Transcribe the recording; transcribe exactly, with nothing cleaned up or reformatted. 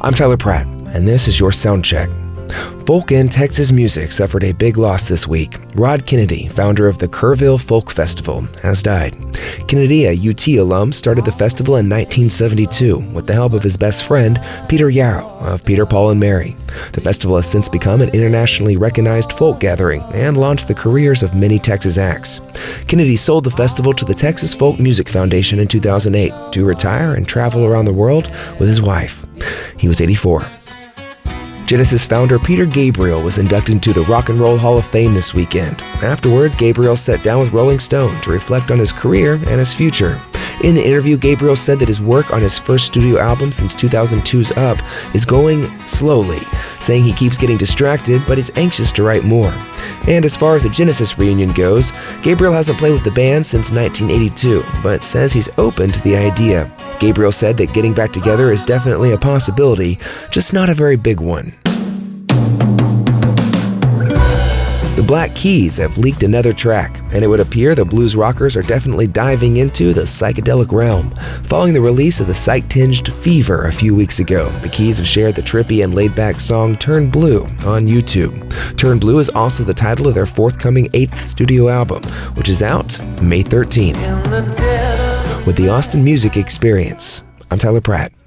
I'm Tyler Pratt, and this is your Sound Check. Folk and Texas music suffered a big loss this week. Rod Kennedy, founder of the Kerrville Folk Festival, has died. Kennedy, a U T alum, started the festival in nineteen seventy-two with the help of his best friend, Peter Yarrow of Peter, Paul and Mary. The festival has since become an internationally recognized folk gathering and launched the careers of many Texas acts. Kennedy sold the festival to the Texas Folk Music Foundation in two thousand eight to retire and travel around the world with his wife. He was eighty-four. Genesis founder Peter Gabriel was inducted into the Rock and Roll Hall of Fame this weekend. Afterwards, Gabriel sat down with Rolling Stone to reflect on his career and his future. In the interview, Gabriel said that his work on his first studio album since two thousand two's Up is going slowly, saying he keeps getting distracted but is anxious to write more. And as far as the Genesis reunion goes, Gabriel hasn't played with the band since nineteen eighty-two, but says he's open to the idea. Gabriel said that getting back together is definitely a possibility, just not a very big one. The Black Keys have leaked another track, and it would appear the blues rockers are definitely diving into the psychedelic realm. Following the release of the psych-tinged Fever a few weeks ago, the Keys have shared the trippy and laid-back song Turn Blue on YouTube. Turn Blue is also the title of their forthcoming eighth studio album, which is out May thirteenth. With the Austin Music Experience, I'm Tyler Pratt.